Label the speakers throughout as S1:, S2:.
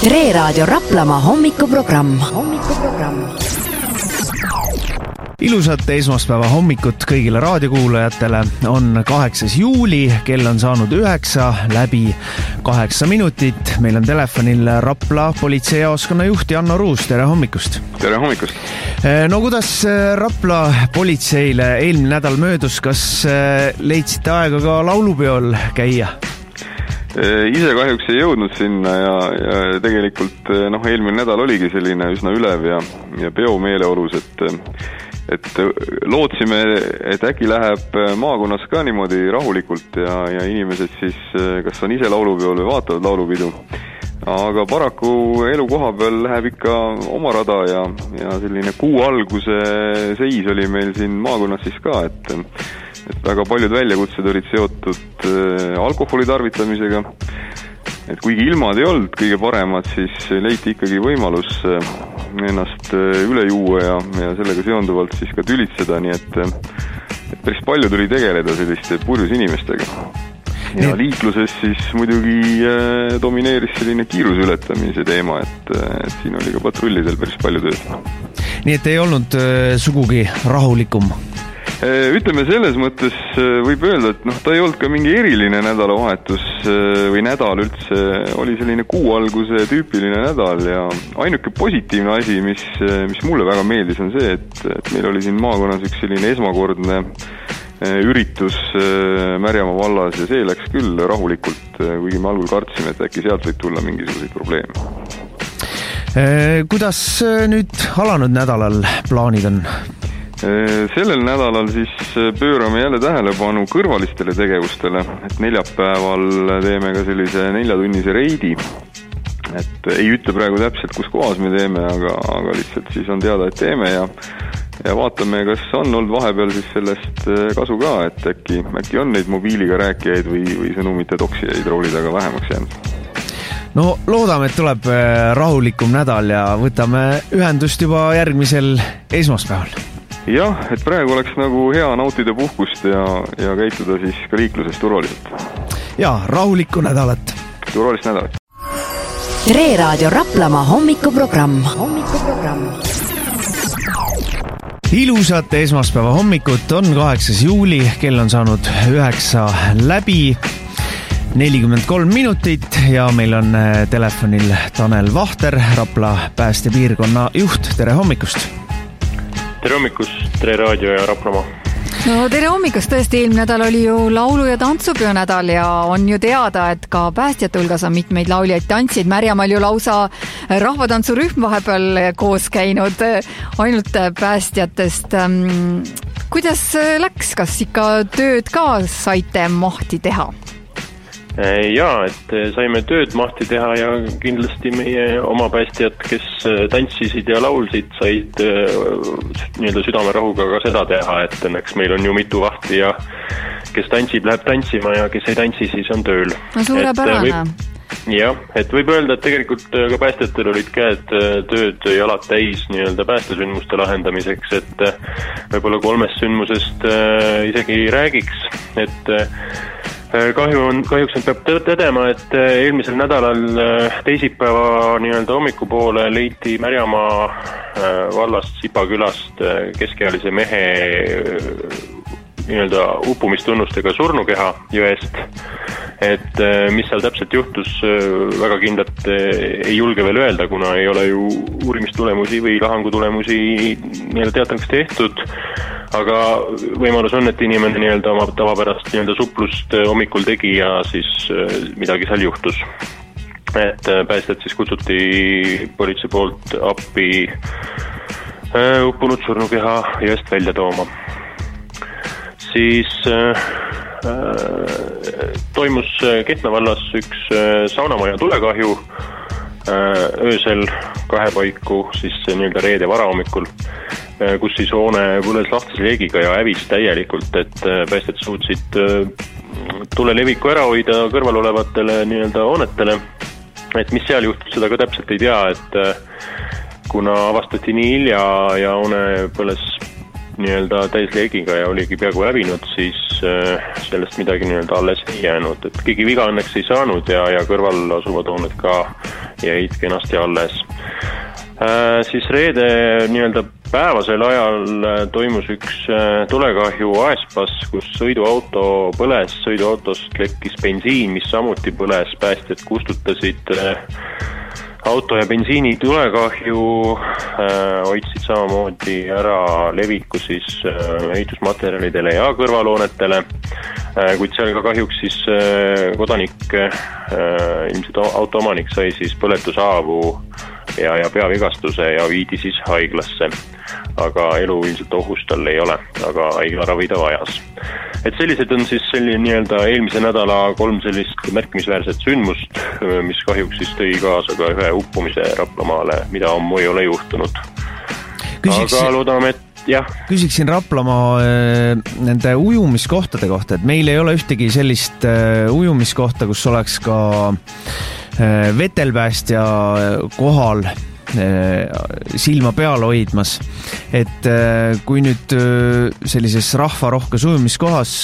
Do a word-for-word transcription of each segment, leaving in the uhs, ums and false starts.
S1: Tre Raadio Raplamaa hommikuprogramm. hommikuprogramm.
S2: Ilusat esmaspäeva hommikut kõigile raadiokuulajatele. On kaheksas juuli, kell on saanud üheksa läbi kaheksa minutit. Meil on telefonil Rapla politseijaoskonna juht Janno Ruus. Tere hommikust.
S3: Tere hommikust.
S2: No kuidas Rapla politseile eelmine nädal möödus? Kas leidsite aega ka laulupeol käia?
S3: Ise kahjuks ei jõudnud sinna ja, ja tegelikult noh, eelmine nädal oligi selline üsna ülev ja, ja peo meeleolus, et, et lootsime, et äkki läheb maakonnas ka niimoodi rahulikult ja, ja inimesed siis kas on ise laulupeol või vaatavad laulupidu. Aga paraku elu koha peal läheb ikka oma rada ja, ja selline kuu alguse seis oli meil siin maakonnas siis ka, et et väga paljud väljakutsed olid seotud äh, alkoholi tarvitamisega. Et kuigi ilmad ei olnud kõige paremad, siis leiti ikkagi võimalus äh, ennast äh, üle juua ja, ja sellega seonduvalt siis ka tülitseda, nii et, et päris palju tuli tegeleda selliste purjus inimestega. Ja liikluses siis muidugi äh, domineeris selline kiiruse ületamise teema, et, et siin oli ka patrullidel päris palju tööd.
S2: Nii et ei olnud äh, sugugi rahulikum?
S3: Ütleme selles mõttes võib öelda, et noh, ta ei olnud ka mingi eriline nädalavahetus või nädal üldse, oli selline kuu alguse tüüpiline nädal ja ainuke positiivne asi, mis, mis mulle väga meeldis, on see, et, et meil oli siin maakonnas üks selline esmakordne üritus Märjamaa vallas ja see läks küll rahulikult, kuigi me algul kartsime, et äkki sealt võib tulla mingisuguseid probleeme.
S2: Kuidas nüüd alanud nädalal plaanid on?
S3: Sellel nädalal siis pöörame jälle tähelepanu kõrvalistele tegevustele, et neljapäeval teeme ka sellise neljatunnise reidi, et ei ütle praegu täpselt, kus kohas me teeme, aga, aga lihtsalt siis on teada, et teeme ja, ja vaatame, kas on olnud vahepeal siis sellest kasu ka, et äkki, äkki on neid mobiiliga rääkijaid või, või sõnumite toksijaid rooli taga vähemaks jäänud.
S2: No loodame, et tuleb rahulikum nädal ja võtame ühendust juba järgmisel esmaspäeval.
S3: Jah, et praegu oleks nagu hea nautida puhkust ja, ja käituda siis ka liikluses turvaliselt.
S2: Ja, rahulikku nädalat.
S3: Turvalist nädalat.
S1: Tre Raadio Raplamaa hommikuprogramm. hommikuprogramm.
S2: Ilusat esmaspäeva hommikut, on kaheksas juuli, kell on saanud üheksa läbi nelikümmend kolm minutit ja meil on telefonil Tanel Vahter, Rapla päästepiirkonna juht. Tere hommikust.
S4: Tere hommikust, Tre Raadio ja Raplamaa.
S5: No tere hommikust, tõesti eelmine nädal oli ju laulu- ja tantsupeo nädal ja on ju teada, et ka päästjate hulgas on mitmeid lauljaid tantsid. Märjamaal ju lausa rahvatantsurühm vahepeal koos käinud ainult päästjatest. Kuidas läks, kas ikka tööd ka saite mahti teha?
S4: Jaa, et saime tööd mahti teha ja kindlasti meie oma päästjad, kes tantsisid ja laulsid, said nii-öelda südamerahuga ka seda teha, et õnneks meil on ju mitu vahti ja kes tantsib, läheb tantsima ja kes ei tantsi, siis on tööl.
S5: No suurepärane.
S4: Jah, et võib öelda, et tegelikult ka päästjatel olid käed tööd jalad täis nii-öelda päästesündmuste lahendamiseks, et võib-olla kolmest sündmusest isegi räägiks, et Kahju on, kahjuks on peab tõdema, et eelmisel nädalal teisipäeva nii-öelda hommikupoole leiti Märjamaa vallast Sipakülast keskealise mehe nii-öelda uppumistunnustega surnukeha jõest. Et mis seal täpselt juhtus, väga kindlalt ei julge veel öelda, kuna ei ole ju uurimistulemusi või lahangutulemusi nii-öelda teatavaks tehtud. Aga võimalus on, et inimene nii-öelda oma tavapärast nii-öelda suplust hommikul tegi ja siis midagi seal juhtus. Et päästjad siis kutsuti politsei poolt appi uppunud surnukeha jõest välja tooma. Siis äh, toimus Kehtna vallas üks saunamaja tulekahju äh, öösel kahepaiku, siis nii-öelda reede varahommikul, kus siis hoone põles lahtise leegiga ja hävis täielikult, et päästjad suutsid tule leviku ära hoida kõrval olevatele nii-öelda hoonetele. Et mis seal juhtus, seda ka täpselt ei tea, et kuna avastati nii hilja ja hoone põles nii-öelda täisleegiga ja oligi peaaegu hävinud, siis sellest midagi nii-öelda alles ei jäänud. Et keegi viga õnneks ei saanud ja, ja kõrval asuvad hooned ka jäid kenasti alles. Siis reede nii-öelda päevasel ajal toimus üks tulekahju Aespas, kus sõiduauto põles, sõiduautost lekkis bensiin, mis samuti põles, päästjad kustutasid auto ja bensiini tulekahju, hoidsid samamoodi ära leviku siis ehitusmaterjalidele ja kõrvaloonetele, kuid seal ka kahjuks siis kodanik, ilmselt autoomanik sai siis põletushaavu ja, ja peavigastuse ja viidi siis haiglasse. Aga elu ilmselt ohus tal ei ole, aga haiglaravi ta vajas. Et sellised on siis selline nii-öelda eelmise nädala kolm sellist märkimisväärset sündmust, mis kahjuks siis tõi kaasa ka ühe uppumise Raplamaale, mida ammu ei ole juhtunud. Küsiks... Aga loodame, et jah.
S2: Küsiksin Raplamaa nende ujumiskohtade kohta, et meil ei ole ühtegi sellist ujumiskohta, kus oleks ka vetelpäästja kohal silma peal hoidmas, et kui nüüd sellises rahvarohkes ujumiskohas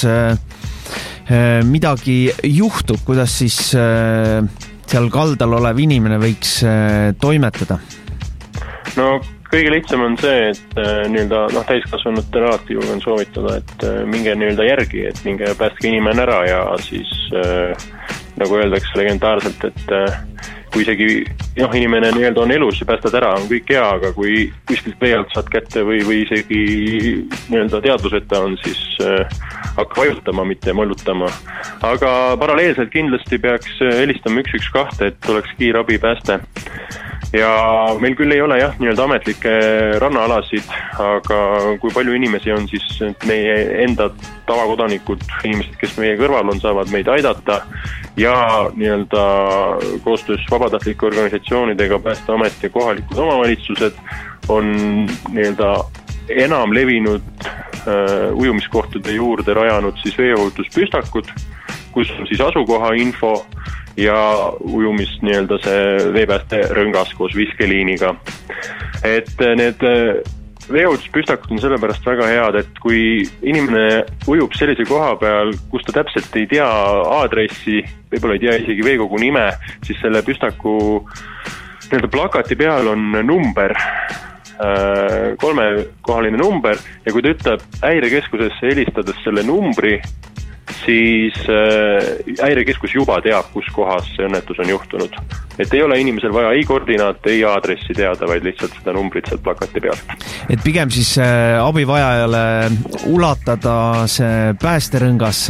S2: midagi juhtub, kuidas siis seal kaldal olev inimene võiks toimetada?
S4: No kõige lihtsam on see, et nii-öelda, noh, täiskasvanutel alati julgen soovitada, et minge nii-öelda järgi, et minge päästke inimene ära ja siis nagu öeldakse legendaarselt, et kui isegi noh, inimene nii-öelda on elus ja päästad ära, on kõik hea, aga kui kuskilt veelt saad kätte või, või isegi nii-öelda teadvuseta on, siis äh, hakka vajutama, mitte mollutama. Aga paralleelselt kindlasti peaks helistama üks üks kaks, et oleks kiirabi pääste. Ja meil küll ei ole jah, nii-öelda ametlikke rannaalasid, aga kui palju inimesi on, siis meie enda tavakodanikud, inimesed, kes meie kõrval on, saavad meid aidata ja nii-öelda koostöös vabatahtlike organisatsioonidega Päästeamet ja kohalikud omavalitsused on nii-öelda enam levinud äh, ujumiskohtade juurde rajanud siis veeohutuspüstakud, kus on siis asukoha info ja ujumis nii-öelda see veepääste rõngas koos viskeliiniga. Et need veeohutuspüstakud on sellepärast väga head, et kui inimene ujub sellise koha peal, kus ta täpselt ei tea aadressi, võib-olla ei tea isegi veekogu nime, siis selle püstaku nii-öelda plakati peal on number, kolmekohaline number ja kui ta ütleb häirekeskusesse helistades selle numbri, siis häirekeskus juba teab, kus kohas see õnnetus on juhtunud. Et ei ole inimesel vaja ei koordinaat, ei aadressi teada, vaid lihtsalt seda numbrit sealt plakati pealt. Et
S2: pigem siis abivajajale ulatada see päästerõngas,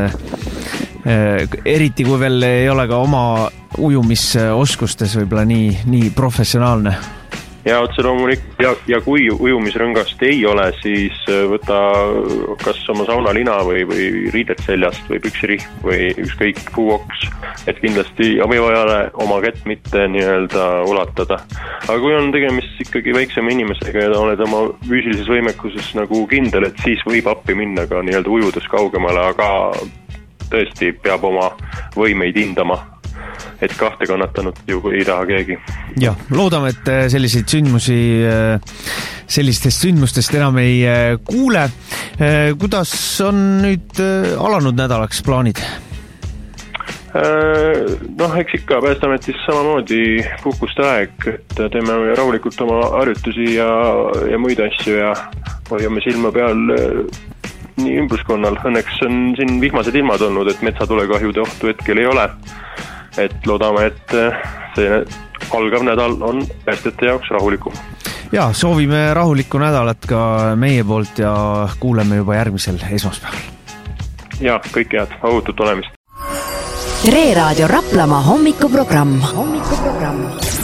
S2: eriti kui veel ei ole ka oma ujumisoskustes võib-olla nii, nii professionaalne.
S4: Ja otse loomulik, ja, ja kui ujumisrõngast ei ole, siis võta kas oma saunalina või, või riided seljast või püksirihm või ükskõik puuoks, et kindlasti abivajale oma kätt mitte nii-öelda ulatada. Aga kui on tegemist ikkagi väiksema inimesega ja oled oma füüsilises võimekuses nagu kindel, et siis võib appi minna ka nii-öelda ujudes kaugemale, aga tõesti peab oma võimeid hindama. Et kahte kannatanud ju ei taha keegi.
S2: Jah, loodame, et selliseid sündmusi, sellistest sündmustest enam ei kuule. Kuidas on nüüd alanud nädalaks plaanid?
S4: Noh, eks ikka Päästeametis samamoodi puhkuste aeg, et teeme rahulikult oma harjutusi ja, ja muid asju ja hoiame silma peal nii ümbruskonnal. Õnneks on siin vihmased ilmad olnud, et metsatulekahjude ohtu hetkel ei ole. Et loodame, et see algav nädal on päästjate jaoks rahulikum.
S2: Ja, soovime rahulikku nädalat ka meie poolt ja kuuleme juba järgmisel esmaspäeval.
S4: Ja, kõik head, ohutut olemist.
S1: Re Raadio Raplamaa hommikuprogramm. hommikuprogramm.